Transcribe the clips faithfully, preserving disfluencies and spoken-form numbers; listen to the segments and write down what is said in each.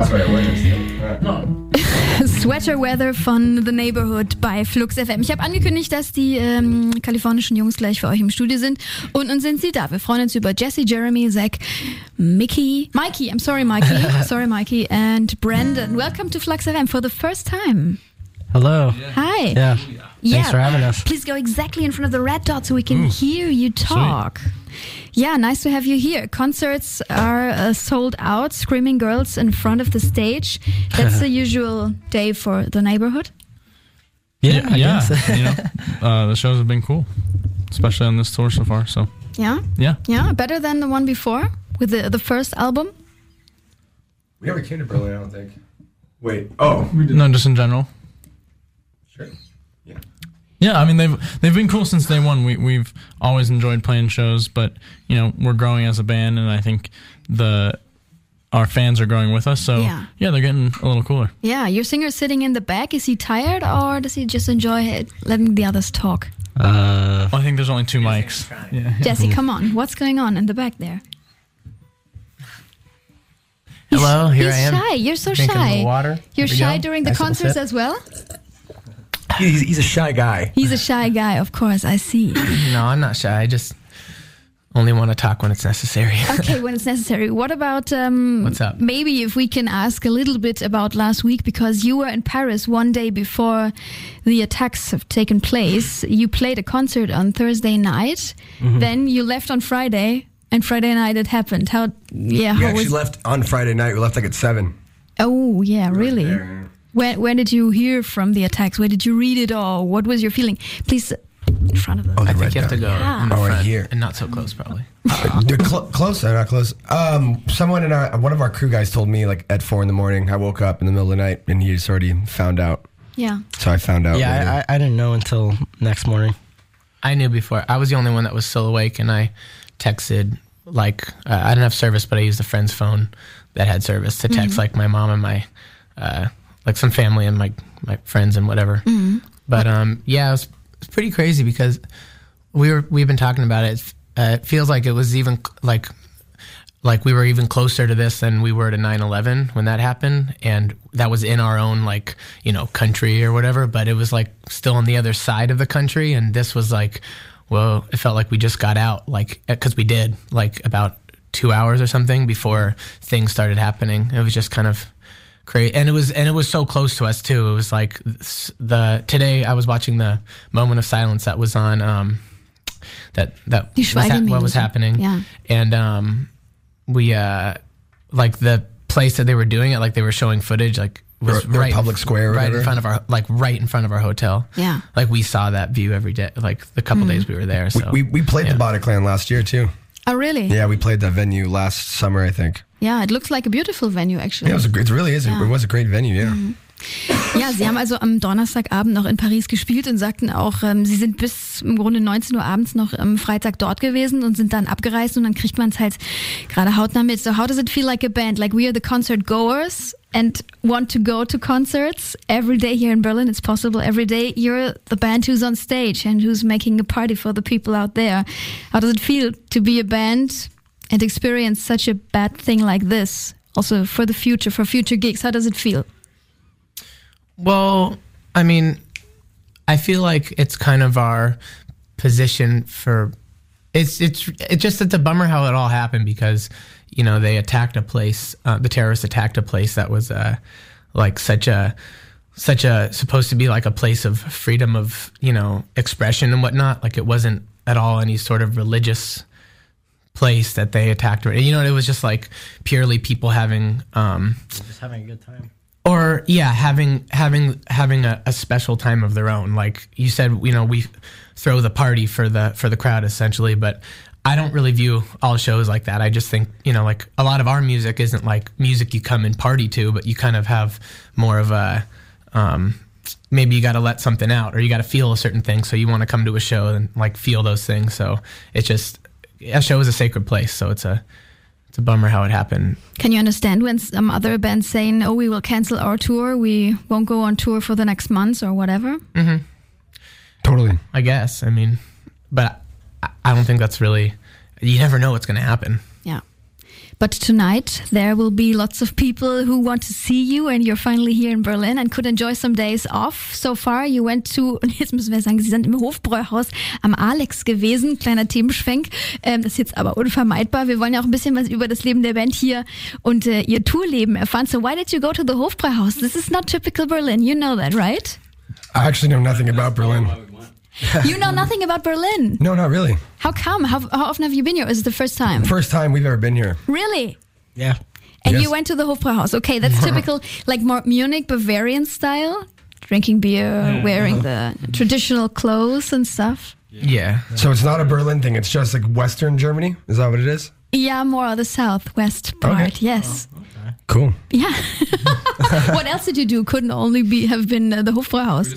That's what I witnessed. No. Sweater Weather von The Neighborhood bei Flux F M. Ich habe angekündigt, dass die ähm, kalifornischen Jungs gleich für euch im Studio sind. Und nun sind sie da. Wir freuen uns über Jesse, Jeremy, Zach, Mickey, Mikey, I'm sorry Mikey, sorry Mikey, and Brandon. Welcome to Flux F M for the first time. Hello. Hi. Yeah. Yeah. Thanks for having us. Please go exactly in front of the red dot so we can Ooh. hear you talk. Sweet. Yeah, nice to have you here. Concerts are uh, sold out, screaming girls in front of the stage. That's the usual day for The Neighborhood? Yeah, yeah. yeah. You know, uh, the shows have been cool, especially on this tour so far. So yeah, yeah, yeah. Better than the one before with the the first album. We never came to Berlin, I don't think. Wait, oh, we did. No, just in general. Sure. Yeah. Yeah, I mean they've they've been cool since day one. We we've always enjoyed playing shows, but you know we're growing as a band, and I think the our fans are growing with us. So yeah, yeah they're getting a little cooler. Yeah, your singer's sitting in the back. Is he tired, or does he just enjoy it, letting the others talk? Uh, well, I think there's only two mics. Yeah. Jesse, come on, what's going on in the back there? He's, Hello, here he's I am. Shy. You're so Drinking shy. Water. You're shy go. during the nice concerts as well? He's, he's a shy guy. He's a shy guy, of course, I see. No, I'm not shy. I just only want to talk when it's necessary. Okay, when it's necessary. What about... Um, What's up? Maybe if we can ask a little bit about last week, because you were in Paris one day before the attacks have taken place. You played a concert on Thursday night. Mm-hmm. Then you left on Friday, and Friday night it happened. How... Yeah, we how actually was... left on Friday night. We left like at seven. Oh, yeah, really? Right there, yeah. Where, where did you hear from the attacks? Where did you read it all? What was your feeling? Please, in front of them. Oh, I think you have to go yeah. in the oh, front right here. and not so close, probably. Uh, they're cl- close, they're not close. Um, someone in our, one of our crew guys told me like at four in the morning. I woke up in the middle of the night and he's already found out. Yeah. So I found out. Yeah, I, I didn't know until next morning. I knew before. I was the only one that was still awake, and I texted like uh, I didn't have service, but I used a friend's phone that had service to text mm-hmm. like my mom and my. Uh, like some family and my my friends and whatever. Mm-hmm. But um, yeah, it was, it was pretty crazy because we were we've been talking about it. Uh, it feels like it was even like like we were even closer to this than we were to nine eleven when that happened, and that was in our own like you know country or whatever. But it was like still on the other side of the country, and this was like, well, it felt like we just got out, like because we did like about two hours or something before things started happening. It was just kind of. Great. And it was and it was so close to us too. It was like the today I was watching the Moment of Silence that was on um that that was ha- what was happening. Yeah. And um we uh like the place that they were doing it, like they were showing footage, like was or, right public square, or right whatever. in front of our like right in front of our hotel. Yeah. Like we saw that view every day, like the couple mm. days we were there. So we we, we played yeah. the Bataclan last year too. Oh really? Yeah, we played that venue last summer, I think. Yeah, it looks like a beautiful venue, actually. Yeah, it, was a, it really is. Yeah. It was a great venue, yeah. Mhm. Ja, sie haben also am Donnerstagabend noch in Paris gespielt und sagten auch, ähm, sie sind bis im Grunde neunzehn Uhr abends noch am Freitag dort gewesen und sind dann abgereist und dann kriegt man es halt gerade hautnah mit. So how does it feel like a band? Like we are the concert goers and want to go to concerts every day here in Berlin. It's possible every day. You're the band who's on stage and who's making a party for the people out there. How does it feel to be a band and experience such a bad thing like this? Also for the future, for future gigs, how does it feel? Well, I mean, I feel like it's kind of our position for it's it's it's just it's a bummer how it all happened because you know they attacked a place, uh, the terrorists attacked a place that was uh, like such a such a supposed to be like a place of freedom of you know expression and whatnot. Like it wasn't at all any sort of religious place that they attacked. You know, it was just like purely people having um, just having a good time. Or yeah, having having having a, a special time of their own. Like you said, you know, we throw the party for the for the crowd essentially, but I don't really view all shows like that. I just think, you know, like a lot of our music isn't like music you come and party to, but you kind of have more of a um, maybe you got to let something out or you got to feel a certain thing, so you want to come to a show and like feel those things. So it's just a show is a sacred place, so it's a It's a bummer how it happened. Can you understand when some other bands saying, oh, we will cancel our tour, we won't go on tour for the next months or whatever? Mm-hmm. Totally. I guess. I mean, but I, I don't think that's really, you never know what's going to happen. Yeah. But tonight there will be lots of people who want to see you, and you're finally here in Berlin and could enjoy some days off. So far you went to, und jetzt müssen wir sagen, Sie sind im Hofbräuhaus am Alex gewesen. Kleiner Themenschwenk. Ähm, das ist jetzt aber unvermeidbar. Wir wollen ja auch ein bisschen was über das Leben der Band hier und äh, ihr Tourleben erfahren. So why did you go to the Hofbräuhaus? This is not typical Berlin. You know that, right? I actually know nothing about Berlin. You know nothing about Berlin? No, not really. How come? How, how often have you been here? Is it the first time? First time we've ever been here. Really? Yeah. And Yes. you went to the Hofbräuhaus. Okay, that's typical, like more Munich, Bavarian style? Drinking beer, wearing the traditional clothes and stuff? Yeah. So it's not a Berlin thing. It's just like Western Germany. Is that what it is? Yeah, more the southwest part, Okay. yes. Cool. Yeah. What else did you do? Couldn't only be have been uh, the Hofbräuhaus.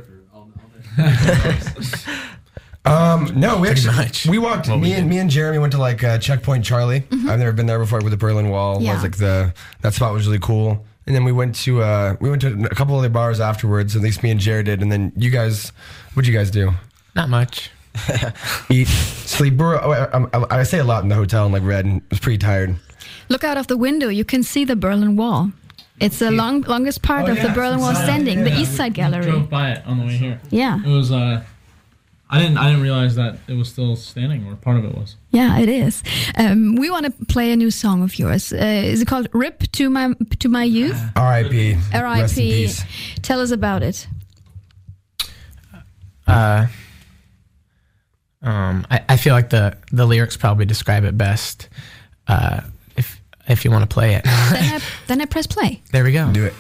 Um, no, we actually much. we walked. What we me and did. me and Jeremy went to like uh, Checkpoint Charlie. I've never been there before. With the Berlin Wall Yeah. was like the that spot was really cool. And then we went to uh, we went to a couple other bars afterwards. At least me and Jared did. And then you guys, what'd you guys do? Not much. Eat, sleep. We were, I, I, I stayed a lot in the hotel and like read and was pretty tired. Look out of the window. You can see the Berlin Wall. It's the long, longest part Oh, of the yeah. Berlin Wall standing, the East Side Gallery. Drove by it on the way here. Yeah, It was. Uh, I didn't. I didn't realize that it was still standing, or part of it was. yeah, it is. Um, we want to play a new song of yours. Uh, is it called "Rip to My to My Youth"? R I P R I Rest in P peace. Tell us about it. Uh, um, I, I feel like the, the lyrics probably describe it best. Uh, if if you want to play it, Then I, then I press play. there we go. Do it.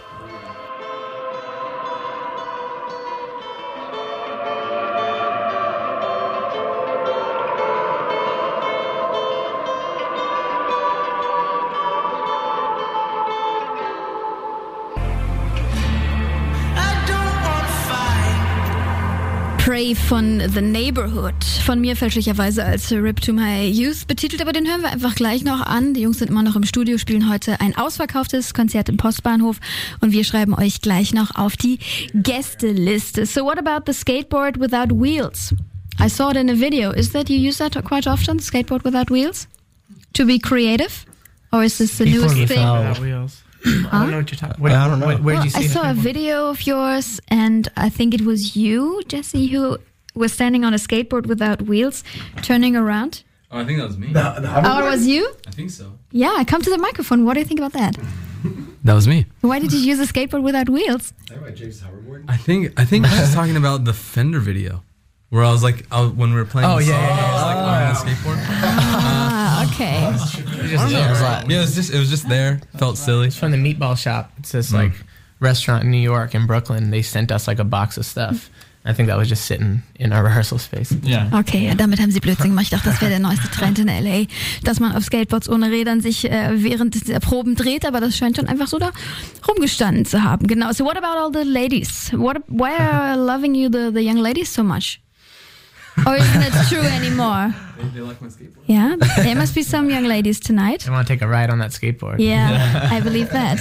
Pray von The Neighborhood. Von mir fälschlicherweise als Rip to My Youth betitelt, aber den hören wir einfach gleich noch an. Die Jungs sind immer noch im Studio, spielen heute ein ausverkauftes Konzert im Postbahnhof und wir schreiben euch gleich noch auf die Gästeliste. So what about the skateboard without wheels? I saw it in a video. Is that you use that quite often, skateboard without wheels? To be creative? Or is this the newest Skateboard thing? without- Without wheels. I don't know what you're talking. What, I don't know. What, where did Well, you see I the saw a skateboard? video of yours, and I think it was you, Jesse, who was standing on a skateboard without wheels, turning around. Oh, I think that was me. Oh, it was you? I think so. Yeah, come to the microphone. What do you think about that? That was me. Why did you use a skateboard without wheels? I think I think I was talking about the Fender video, where I was like, I was, when we were playing. Oh, the yeah, song, yeah, I was like on the skateboard. Ah, okay. Yeah, it was just it was just there. Felt silly. It's from the Meatball Shop. It's this like restaurant in New York in Brooklyn. They sent us like a box of stuff. I think that was just sitting in our rehearsal space. Yeah. Okay, ja, damit haben sie Blödsinn gemacht. Ich dachte, das wäre der neueste Trend in L A, dass man auf Skateboards ohne Rädern sich äh, während der Proben dreht, aber das scheint schon einfach so da rumgestanden zu haben. Genau. So what about all the ladies? What, why are loving you the, the young ladies so much? Or isn't it true anymore? They, they like my skateboard. Yeah, there must be some young ladies tonight. I want to take a ride on that skateboard. Yeah, I believe that.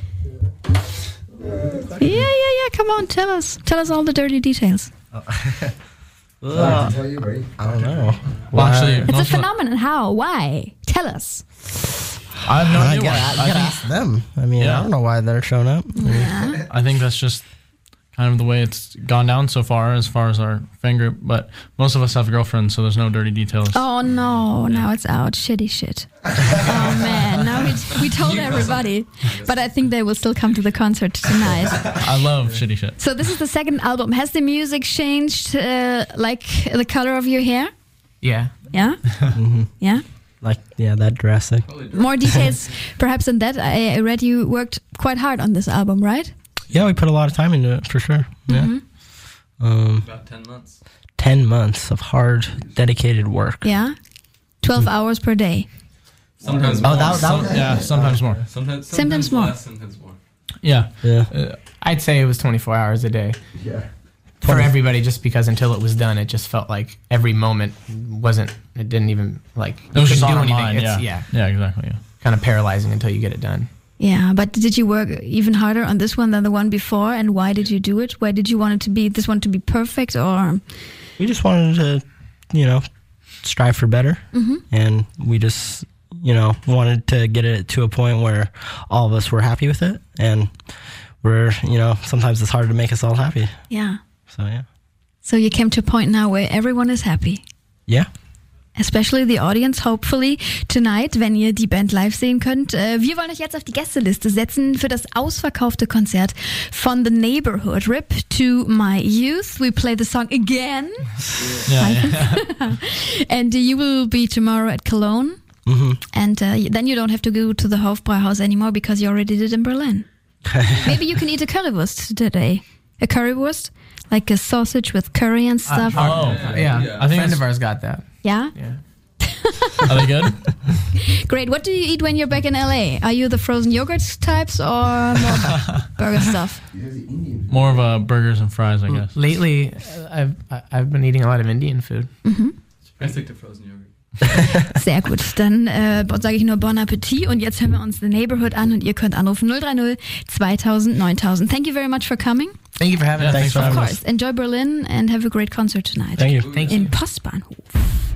Yeah, yeah, yeah. Come on, tell us. Tell us all the dirty details. I don't know. Well, actually, It's a most of the- phenomenon. How? Why? Tell us. I have no I idea gotta, why. I I gotta think, ask them. I mean, Yeah. I don't know why they're showing up. I mean, I think that's just kind of the way it's gone down so far, as far as our fan group. But most of us have girlfriends, so there's no dirty details. Oh no! Now it's out. Shitty shit. Oh man! Now we we told everybody, but I think they will still come to the concert tonight. I love shitty shit. So this is the second album. Has the music changed, uh, like the color of your hair? Yeah. Yeah. Yeah. like, yeah, that drastic. More details, perhaps, on that. I, I read you worked quite hard on this album, right? Yeah, we put a lot of time into it for sure. Yeah. Um, About ten months. ten months of hard, dedicated work. Yeah. Twelve hours per day. Sometimes Oh, more. that, that some- was, Yeah, sometimes more. Sometimes, Sometimes sometimes more. less, sometimes more. Yeah. yeah. Uh, I'd say it was twenty-four hours a day. Yeah. For everybody, just because until it was done, it just felt like every moment wasn't, it didn't even, like, It was you just couldn't on do our anything. mind. It's, Yeah. yeah. Yeah, exactly. Yeah. Kind of paralyzing until you get it done. Yeah, but did you work even harder on this one than the one before? And why did you do it? Why did you want it to be this one to be perfect? Or We just wanted to, you know, strive for better. And we just you know, wanted to get it to a point where all of us were happy with it. And we're, you know, sometimes it's hard to make us all happy. Yeah. So, yeah. So you came to a point now where everyone is happy. Yeah. Especially the audience, hopefully tonight, wenn ihr die Band live sehen könnt. Wir wollen euch jetzt auf die Gästeliste setzen für das ausverkaufte Konzert von The Neighborhood. R I P to my youth. We play the song again. Yeah, yeah. And you will be tomorrow at Cologne. Mm-hmm. And uh, then you don't have to go to the Hofbräuhaus anymore because you already did in Berlin. Maybe you can eat a currywurst today. A currywurst? Like a sausage with curry and stuff. Uh, Oh, yeah. yeah. Yeah. A I think friend it's- of ours got that. Yeah? Yeah. Are they good? Great. What do you eat when you're back in L A? Are you the frozen yogurt types or more burger stuff? More of uh, burgers and fries, I guess. Lately, uh, I've I- I've been eating a lot of Indian food. I stick to frozen yogurt. Sehr gut. Dann äh, sage ich nur Bon Appetit und jetzt hören wir uns The Neighborhood an und ihr könnt anrufen null drei null zweitausend neuntausend. Thank you very much for coming. Thank you for having Yeah, us. thanks for Of having us. course. Enjoy Berlin and have a great concert tonight. Thank you. Thank you. In Postbahnhof.